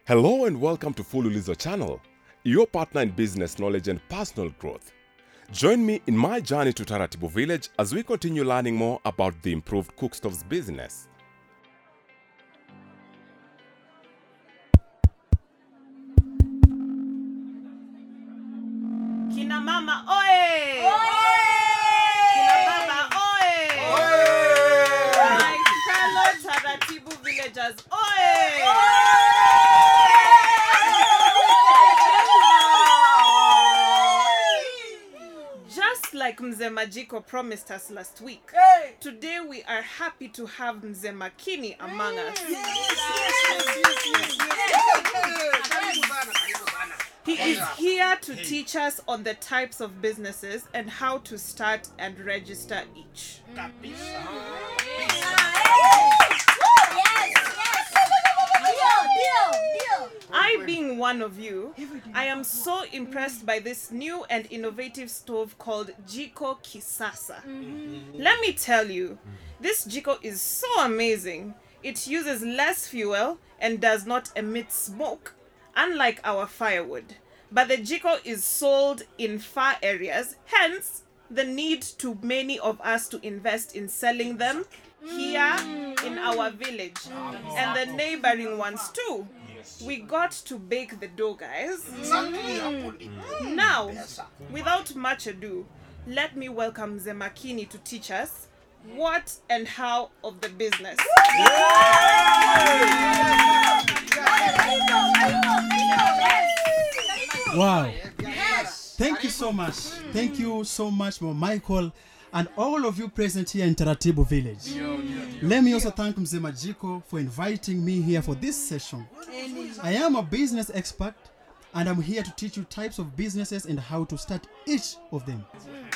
Hello and welcome to Fululizo channel, your partner in business knowledge and personal growth. Join me in my journey to Taratibu village as we continue learning more about the improved cook stoves business. Kina mama oe! Kina baba oe! My fellow Taratibu villagers oe! Just like Mzee Majiko promised us last week, today we are happy to have Mzee Makini among us. He is here to teach us on the types of businesses and how to start and register each. I, being one of you, I am so impressed by this new and innovative stove called Jiko Kisasa. Let me tell you, this Jiko is so amazing. It uses less fuel and does not emit smoke, unlike our firewood. But the Jiko is sold in far areas, hence the need to many of us to invest in selling them here in our village and the neighboring ones too. We got to bake the dough, guys. Now, without much ado, let me welcome Mzee Makini to teach us what and how of the business. Wow. Thank you so much. Thank you so much, Michael, and all of you present here in Taratibu village. Let me also thank Mzee Majiko for inviting me here for this session. I am a business expert and I'm here to teach you types of businesses and how to start each of them.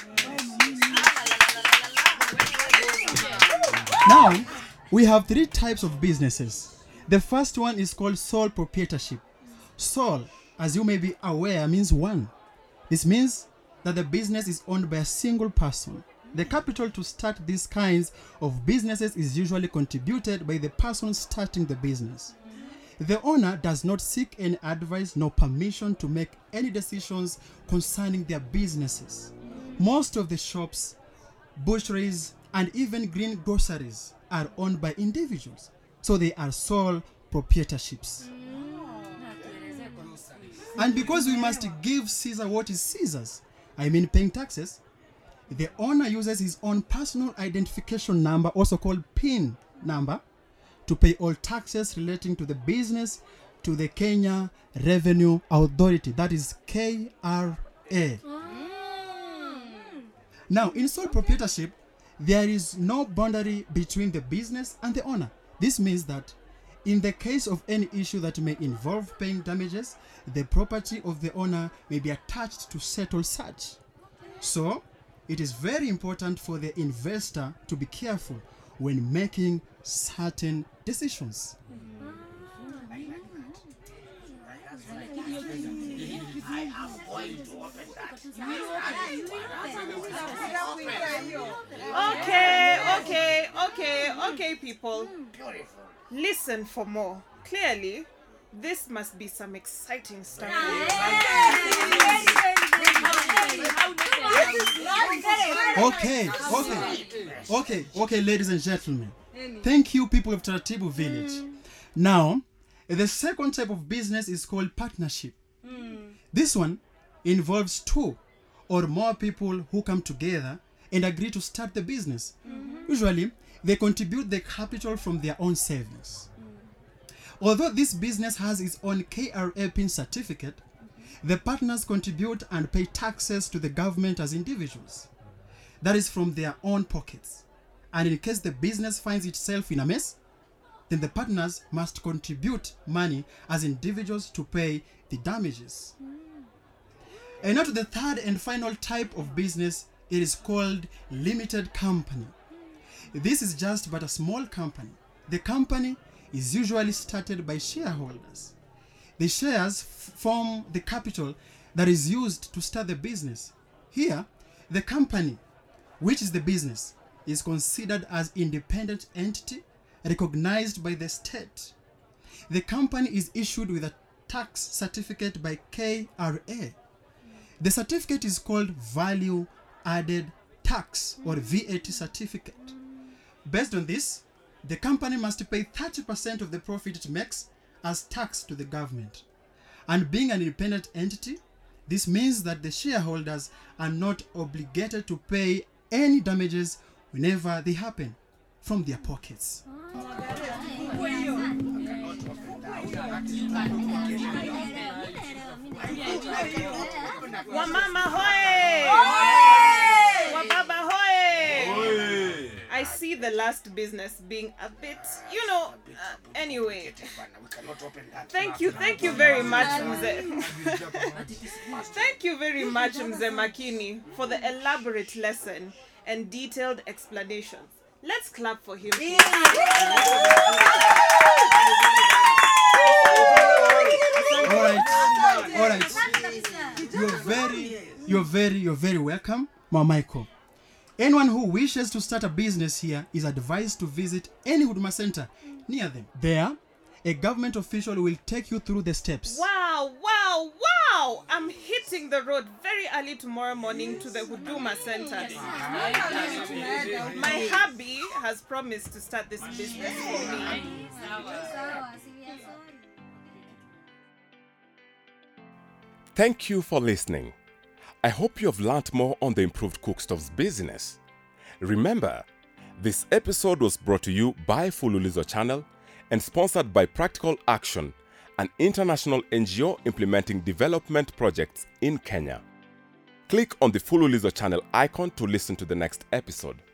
Now, we have three types of businesses. The first one is called sole proprietorship. Sole, as you may be aware, means one. This means that the business is owned by a single person. The capital to start these kinds of businesses is usually contributed by the person starting the business. The owner does not seek any advice nor permission to make any decisions concerning their businesses. Most of the shops, butcheries, and even green groceries are owned by individuals, so they are sole proprietorships. And because we must give Caesar what is Caesar's, I mean paying taxes, the owner uses his own personal identification number, also called PIN number, to pay all taxes relating to the business to the Kenya Revenue Authority, that is KRA. Now, in sole proprietorship, there is no boundary between the business and the owner. This means that in the case of any issue that may involve paying damages, the property of the owner may be attached to settle such. So, it is very important for the investor to be careful when making certain decisions. Okay, people. Listen for more. Clearly, this must be some exciting stuff. Okay, ladies and gentlemen. Thank you, people of Taratibu village. Now, the second type of business is called partnership. This one involves two or more people who come together and agree to start the business. Usually, they contribute the capital from their own savings. Although this business has its own KRA PIN certificate, the partners contribute and pay taxes to the government as individuals. That is from their own pockets. And in case the business finds itself in a mess, then the partners must contribute money as individuals to pay the damages. And now to the third and final type of business, it is called limited company. This is just but a small company. The company is usually started by shareholders. The shares form the capital that is used to start the business. Here, the company, which is the business, is considered as independent entity recognized by the state. the company is issued with a tax certificate by KRA. The certificate is called Value Added Tax or VAT certificate. Based on this, the company must pay 30% of the profit it makes as tax to the government. And being an independent entity, this means that the shareholders are not obligated to pay any damages whenever they happen from their pockets. Wamama hoye! Wababa hoye! I see the last business being a bit, anyway. Thank you very much, Mzee. Thank you very much, Mzee Makini, for the elaborate lesson and detailed explanations. Let's clap for him. All right. You're very welcome, Ma Michael. Anyone who wishes to start a business here is advised to visit any Huduma Center near them. There, a government official will take you through the steps. Wow! I'm hitting the road very early tomorrow morning to the Huduma Center. My hubby has promised to start this business for me. Thank you for listening. I hope you have learnt more on the Improved Cookstoves business. Remember, this episode was brought to you by Fululizo Channel and sponsored by Practical Action, an international NGO implementing development projects in Kenya. Click on the Fululizo Channel icon to listen to the next episode.